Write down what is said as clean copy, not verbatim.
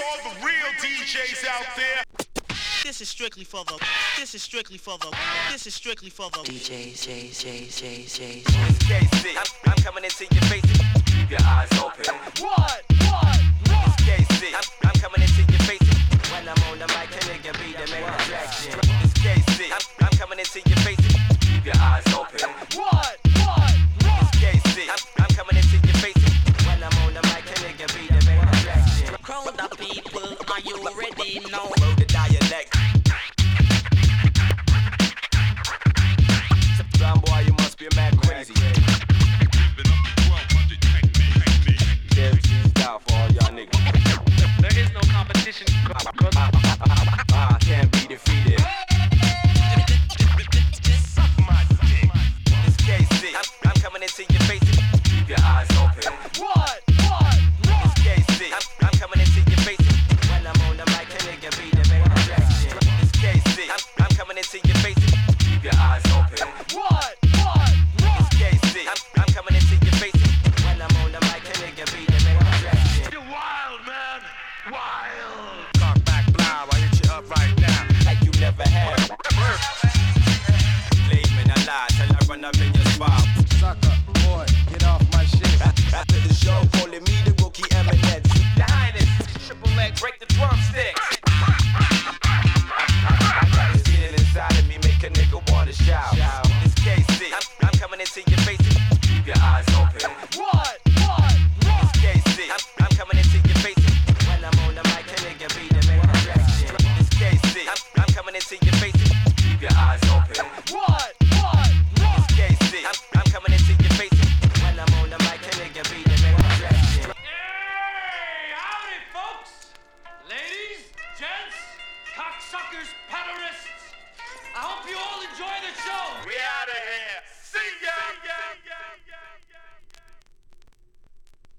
all the real DJs out there. This is strictly for the DJs. I'm coming into your face. Keep your eyes open. What? It's KC. I'm coming into your face. When I'm on the mic, a nigga be the main attraction. It's KC. I'm coming into your face. Keep your eyes open. What? It's KC. I'm coming into your face. When I'm on the mic, a nigga be the main attraction. Crowd of people, are you ready now? Blow the dialect. Some boy, you must be mad crazy. Dev cheesed out for all y'all niggas. There is no competition. Can't be defeated. Suck my dick. It's KC. I'm coming into your face. Keep your eyes open. What? It's KC. I'm coming into your face. When I'm on the mic, a nigga be the main attraction. It's KC. I'm coming into your face. Keep your eyes open. What? It's KC. I'm coming into your face. When I'm on the mic, a nigga be the main attraction. You're wild, man. Wild. Cock back blind, I hit you up right now. Like you never had. Leave me a lie till I run up in your spot. Sucker, boy, get off my shit. After the show, calling me the rookie eminence. The highness, triple leg, break the drumsticks. I got this feeling inside of me, make a nigga wanna shout. It's KC. I'm coming into your face. Keep your eyes open. What? It's KC. I'm coming into your face. When I'm on the mic, a nigga be the main attraction. It's KC. I'm coming into your face. Keep your eyes open. What? It's KC. I'm coming into your face. When I'm on the mic, a nigga be the main attraction. Hey, howdy, folks. Ladies, gents, cocksuckers, pederasts. I hope you all enjoy the show. We